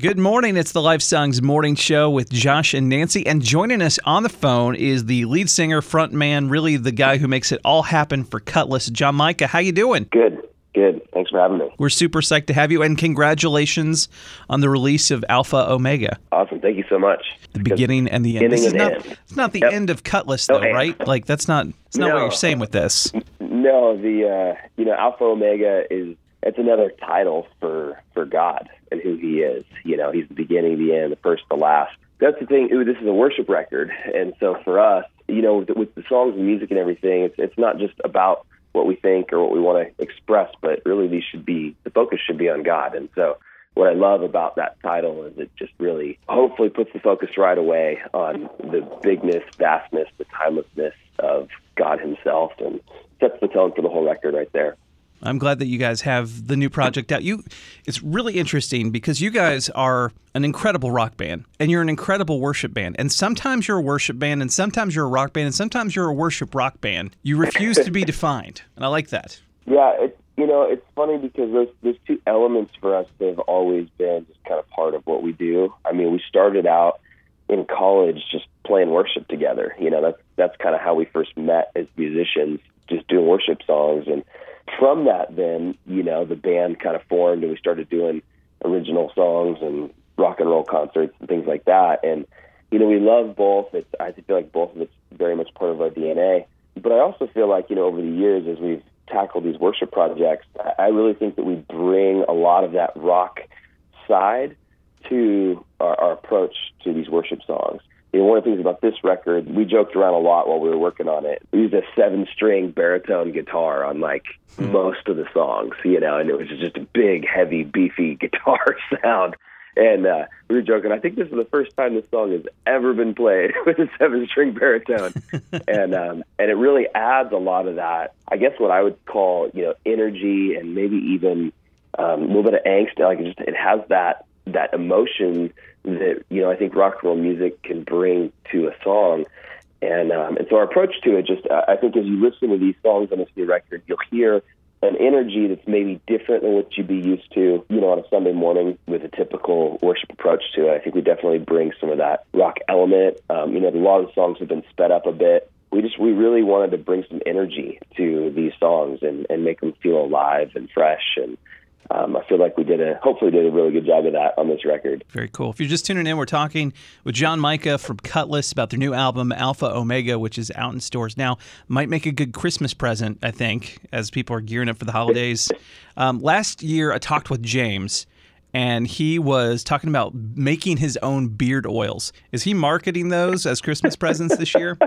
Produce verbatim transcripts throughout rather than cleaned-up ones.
Good morning. It's the Life Songs Morning Show with Josh and Nancy. And joining us on the phone is the lead singer, front man, really the guy who makes it all happen for Cutlass, John Micah. How you doing? Good. Good. Thanks for having me. We're super psyched to have you, and congratulations on the release of Alpha Omega. Awesome. Thank you so much. The beginning and the end. This is and not, end. It's not the Yep. end of Cutlass, though, No, right? Like, that's not That's not No. what you're saying with this. No, the uh, you know Alpha Omega is it's another title for for God and who He is. You know, He's the beginning, the end, the first, the last. That's the thing. Ooh, this is a worship record, and so for us, you know, with, with the songs and music and everything, it's it's not just about what we think or what we want to express, but really these should be, the focus should be on God. And so what I love about that title is it just really hopefully puts the focus right away on the bigness, vastness, the timelessness of God Himself, and sets the tone for the whole record right there. I'm glad that you guys have the new project out. You, it's really interesting because you guys are an incredible rock band, and you're an incredible worship band. And sometimes you're a worship band, and sometimes you're a rock band, and sometimes you're a worship rock band. You refuse to be defined, and I like that. Yeah, it, you know, it's funny because those those two elements for us have always been just kind of part of what we do. I mean, we started out in college just playing worship together. You know, that's that's kind of how we first met as musicians, just doing worship songs. And from that, then, you know, the band kind of formed, and we started doing original songs and rock and roll concerts and things like that. And, you know, we love both. It's, I feel like both of it's very much part of our D N A. But I also feel like, you know, over the years, as we've tackled these worship projects, I really think that we bring a lot of that rock side to our, our approach to these worship songs. You know, one of the things about this record, we joked around a lot while we were working on it. We used a seven-string baritone guitar on, like, hmm. most of the songs, you know, and it was just a big, heavy, beefy guitar sound. And uh, we were joking, I think this is the first time this song has ever been played with a seven-string baritone. and um, and it really adds a lot of that, I guess what I would call, you know, energy and maybe even um, a little bit of angst. Like, it just it has that that emotion that, you know, I think rock and roll music can bring to a song. And um, and so our approach to it, just uh, I think as you listen to these songs on this new record, you'll hear an energy that's maybe different than what you'd be used to, you know, on a Sunday morning with a typical worship approach to it. I think we definitely bring some of that rock element. Um, you know, a lot of the songs have been sped up a bit. We just, we really wanted to bring some energy to these songs and, and make them feel alive and fresh. And Um, I feel like we did a, hopefully did a really good job of that on this record. Very cool. If you're just tuning in, we're talking with John Micah from Cutlass about their new album, Alpha Omega, which is out in stores now. Might make a good Christmas present, I think, as people are gearing up for the holidays. Um, last year, I talked with James, and he was talking about making his own beard oils. Is he marketing those as Christmas presents this year?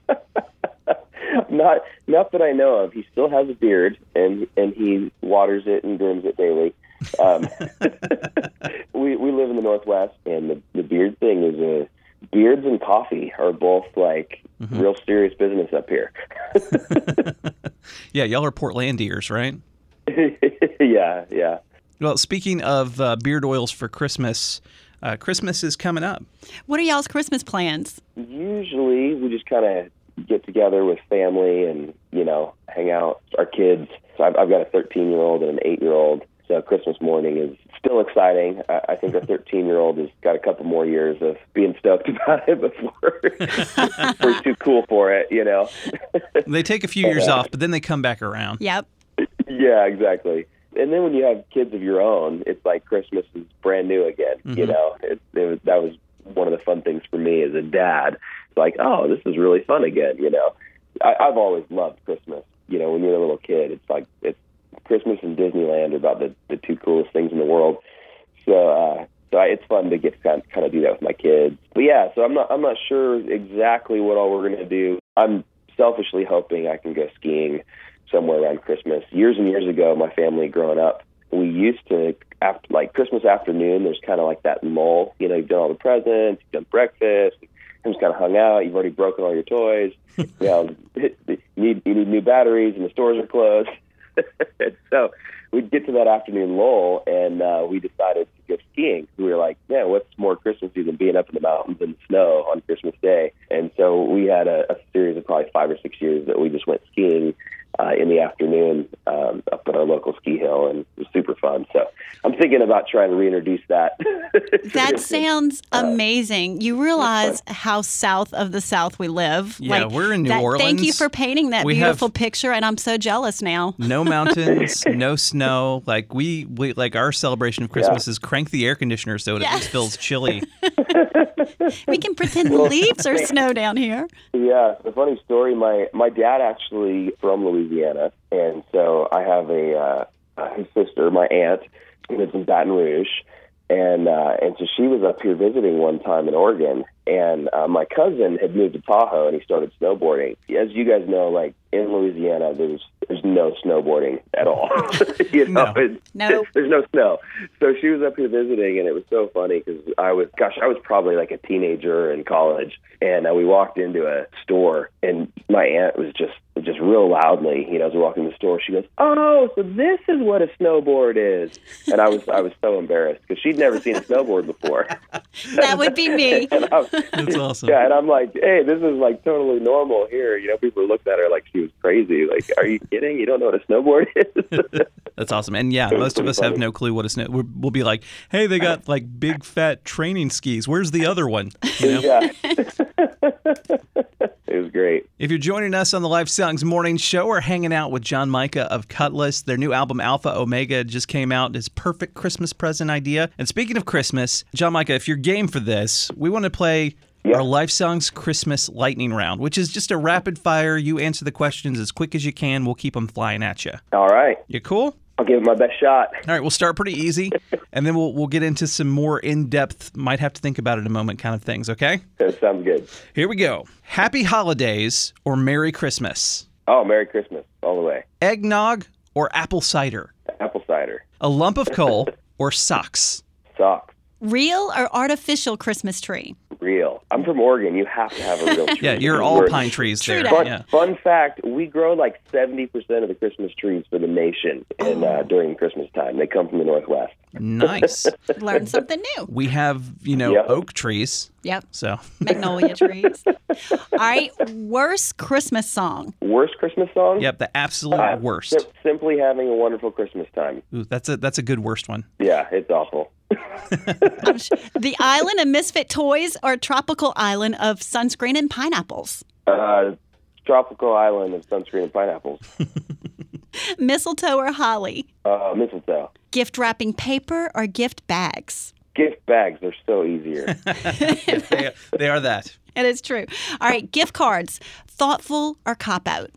Not, not that I know of. He still has a beard, and and he waters it and grooms it daily. Um, we we live in the Northwest, and the, the beard thing is a beards and coffee are both like mm-hmm. real serious business up here. Yeah, y'all are Portlandiers, right? yeah, yeah. Well, speaking of uh, beard oils for Christmas, uh, Christmas is coming up. What are y'all's Christmas plans? Usually, we just kind of get together with family and, you know, hang out. Our kids, so I've, I've got a thirteen-year-old and an eight-year-old, so Christmas morning is still exciting. I, I think our thirteen-year-old has got a couple more years of being stoked about it before we're too cool for it, you know. They take a few years uh, off, but then they come back around. Yep. Yeah, exactly. And then when you have kids of your own, it's like Christmas is brand new again, mm-hmm. you know. It, it was, that was one of the fun things for me as a dad. Like, oh, this is really fun again, you know. I, I've always loved Christmas. You know, when you're a little kid, it's like it's Christmas and Disneyland are about the, the two coolest things in the world. So, uh, so I, it's fun to get to kind of, kind of do that with my kids. But yeah, so I'm not I'm not sure exactly what all we're going to do. I'm selfishly hoping I can go skiing somewhere around Christmas. Years and years ago, my family growing up, we used to, after like Christmas afternoon, there's kind of like that lull. You know, you've done all the presents, you've done breakfast. Just kind of hung out. You've already broken all your toys. You know, you need you need new batteries, and the stores are closed. So we'd get to that afternoon lull, and uh, we decided to go skiing. We were like, yeah, what's more Christmassy than being up in the mountains in the snow on Christmas Day? And so we had a, a series of probably five or six years that we just went skiing uh, in the afternoon um, up at our local ski hill, and it was super fun. So I'm thinking about trying to reintroduce that. That sounds amazing. You realize how south of the South we live. Yeah, we're in New that, Orleans. Thank you for painting that We beautiful have- picture, and I'm so jealous now. No mountains, no snow. Like we, we, like our celebration of Christmas Yeah. is crank the air conditioner so it at Yes. least feels chilly. We can pretend leaves are snow down here. Yeah, a funny story. My my dad actually from Louisiana, and so I have a uh, uh, his sister, my aunt, who lives in Baton Rouge, and uh, and so she was up here visiting one time in Oregon, and uh, my cousin had moved to Tahoe, and he started snowboarding. As you guys know, like in Louisiana, there's there's no snowboarding at all. you know, No. It's- No. there's no snow. So she was up here visiting, and it was so funny because I was, gosh, I was probably like a teenager in college, and uh, we walked into a store, and my aunt was just just real loudly, you know, as we walked in the store, she goes, "Oh, so this is what a snowboard is," and I was I was so embarrassed because she'd never seen a snowboard before. That would be me. And I was- That's awesome. Yeah, and I'm like, hey, this is like totally normal here. You know, people looked at her like she was crazy. Like, are you kidding? You don't know what a snowboard is? That's awesome. And yeah, was most of pretty us have funny. no clue what a snow. We're, we'll be like, hey, they got like big fat training skis. Where's the other one? You know? Yeah. It was great. If you're joining us on the Life Songs Morning Show, we're hanging out with John Micah of Cutlass. Their new album, Alpha Omega, just came out. It's a perfect Christmas present idea. And speaking of Christmas, John Micah, if you're game for this, we want to play Yeah. our Life Songs Christmas lightning round, which is just a rapid fire. You answer the questions as quick as you can. We'll keep them flying at you. All right. You cool? I'll give it my best shot. All right, we'll start pretty easy, and then we'll we'll get into some more in-depth, might have to think about it in a moment kind of things, okay? That sounds good. Here we go. Happy Holidays or Merry Christmas? Oh, Merry Christmas all the way. Eggnog or apple cider? Apple cider. A lump of coal or socks? Socks. Real or artificial Christmas tree? Real. I'm from Oregon. You have to have a real tree. Yeah, you're all We're- pine trees True there. that. Fun, Yeah. fun fact, we grow like seventy percent of the Christmas trees for the nation in, uh, during Christmas time. They come from the Northwest. Nice. Learn something new. We have, you know, Yep. oak trees, Yep. so Magnolia trees. All right. Worst Christmas song? Worst Christmas song? yep, the absolute Uh, worst. sim- simply having a wonderful Christmas time. Ooh, that's a that's a good worst one. Yeah, it's awful. I'm sh- the Island of Misfit Toys or Tropical Island of Sunscreen and Pineapples? Uh, tropical island of sunscreen and pineapples. Mistletoe or holly? Uh, mistletoe. Gift wrapping paper or gift bags? Gift bags are so easier. they, they are that. It is true. All right. Gift cards. Thoughtful or cop out?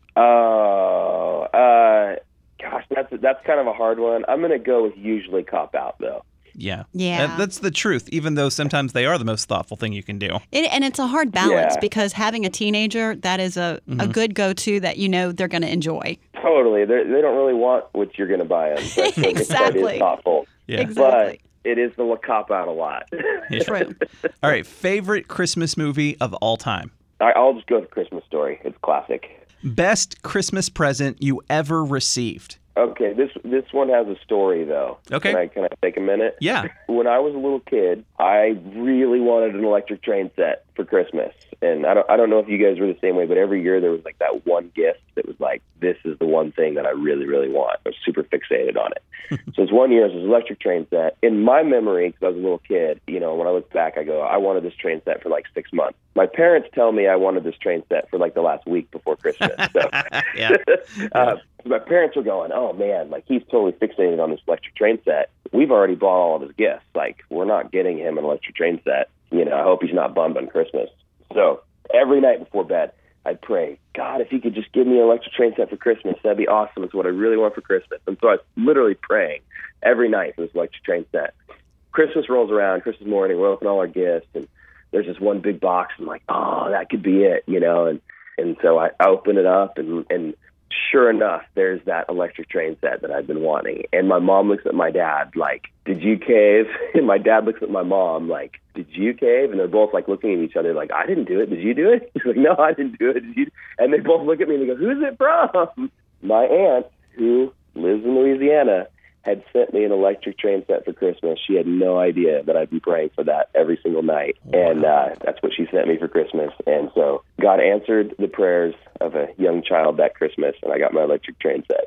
Oh, uh, gosh, that's that's kind of a hard one. I'm gonna go with usually cop out though. Yeah. Yeah. That- that's the truth, even though sometimes they are the most thoughtful thing you can do. It, and it's a hard balance Yeah. because having a teenager, that is a, Mm-hmm. a good go-to that you know they're going to enjoy. Totally, They're, they don't really want what you're gonna buy them. But That Exactly. is thoughtful, Yeah. Exactly. but it is the cop out a lot. True. All right, favorite Christmas movie of all time? I, I'll just go with Christmas Story. It's classic. Best Christmas present you ever received? Okay, this this one has a story though. Okay. Can I, can I take a minute? Yeah. When I was a little kid, I really wanted an electric train set for Christmas. And I don't I don't know if you guys were the same way, but every year there was like that one gift that was like, this is the one thing that I really, really want. I was super fixated on it. So it's one year, it was an electric train set. In my memory, because I was a little kid, you know, when I look back, I go, I wanted this train set for like six months. My parents tell me I wanted this train set for like the last week before Christmas. So Yeah. uh, my parents were going, oh man, like he's totally fixated on this electric train set. We've already bought all of his gifts. Like we're not getting him an electric train set. You know, I hope he's not bummed on Christmas. So every night before bed, I'd pray, God, if you could just give me an electric train set for Christmas, that'd be awesome. It's what I really want for Christmas. And so I was literally praying every night for this electric train set. Christmas rolls around, Christmas morning, we're opening all our gifts, and there's this one big box. I'm like, oh, that could be it, you know. And and so I open it up, and and sure enough, there's that electric train set that I've been wanting. And my mom looks at my dad like, did you cave? And my dad looks at my mom like, did you cave? And they're both like looking at each other like, I didn't do it. Did you do it? He's like, no, I didn't do it. Did you? And they both look at me and they go, who's it from? My aunt, who lives in Louisiana, had sent me an electric train set for Christmas. She had no idea that I'd be praying for that every single night. Wow. And uh, that's what she sent me for Christmas. And so God answered the prayers of a young child that Christmas, and I got my electric train set.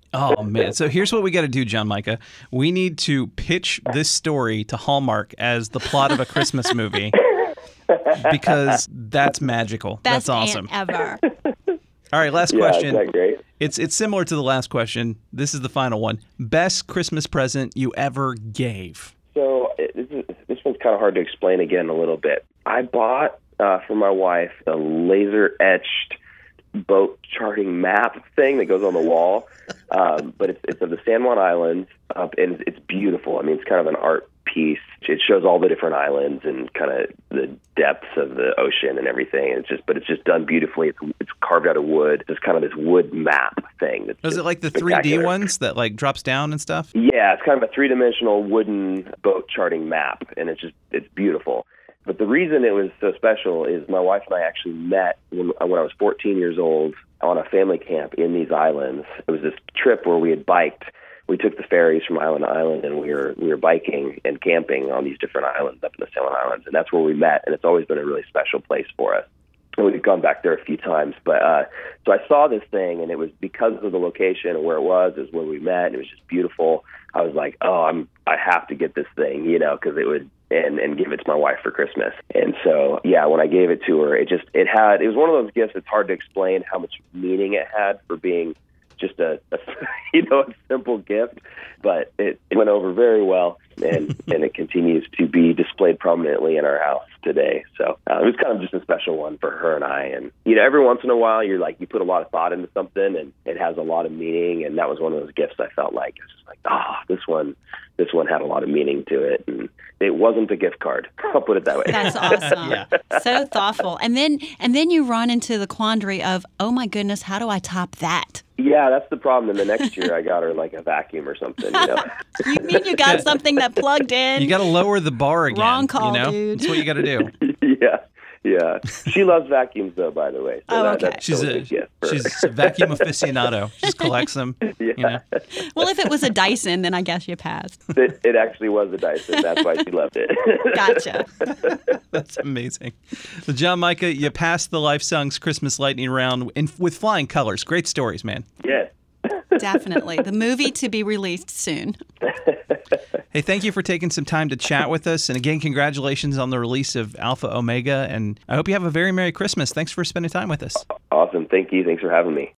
Oh, man. So here's what we got to do, John Micah. We need to pitch this story to Hallmark as the plot of a Christmas movie because that's magical. Best that's awesome. aunt ever. All right, last Yeah, question. isn't that great? It's it's similar to the last question. This is the final one. Best Christmas present you ever gave? So it, this, is, this one's kind of hard to explain again a little bit. I bought uh, for my wife a laser-etched boat charting map thing that goes on the wall, um, but it's, it's of the San Juan Islands, uh, and it's beautiful. I mean, it's kind of an art piece. It shows all the different islands and kind of the depths of the ocean and everything. And it's just, but it's just done beautifully. It's, it's carved out of wood. It's kind of this wood map thing. That's Was it like the three D ones that like drops down and stuff? Yeah, it's kind of a three-dimensional wooden boat charting map, and it's just it's beautiful. But the reason it was so special is my wife and I actually met when, when I was fourteen years old on a family camp in these islands. It was this trip where we had biked. We took the ferries from island to island, and we were we were biking and camping on these different islands up in the San Juan Islands, and that's where we met. And it's always been a really special place for us. And we've gone back there a few times, but uh, so I saw this thing, and it was because of the location and where it was is where we met. And it was just beautiful. I was like, oh, I'm I have to get this thing, you know, because it would. And, and give it to my wife for Christmas. And so, yeah, when I gave it to her, it just, it had, it was one of those gifts. It's hard to explain how much meaning it had for being just a, a you know, a simple gift, but it, it went over very well, and, and it continues to be displayed prominently in our house today. So uh, it was kind of just a special one for her and I. And, you know, every once in a while, you're like, you put a lot of thought into something and it has a lot of meaning. And that was one of those gifts I felt like, it's just like, ah, oh, this one, this one had a lot of meaning to it. And it wasn't a gift card. I'll put it that way. That's awesome. Yeah. So thoughtful. And then and then you run into the quandary of, oh my goodness, how do I top that? Yeah, that's the problem. And the next year I got her like a vacuum or something, you know. You mean you got something that plugged in? You got to lower the bar again. Wrong call, you know? dude. That's what you got to do. Yeah. Yeah. She loves vacuums, though, by the way. So Oh, that, okay. that's She's totally a gift for she's her. a vacuum aficionado. She just collects them. Yeah. You know? Well, if it was a Dyson, then I guess you passed. It, it actually was a Dyson. That's why she loved it. Gotcha. That's amazing. So, John Micah, you passed the Life Songs Christmas Lightning Round in, with flying colors. Great stories, man. Yes. Definitely. The movie to be released soon. Hey, thank you for taking some time to chat with us. And again, congratulations on the release of Alpha Omega. And I hope you have a very Merry Christmas. Thanks for spending time with us. Awesome. Thank you. Thanks for having me.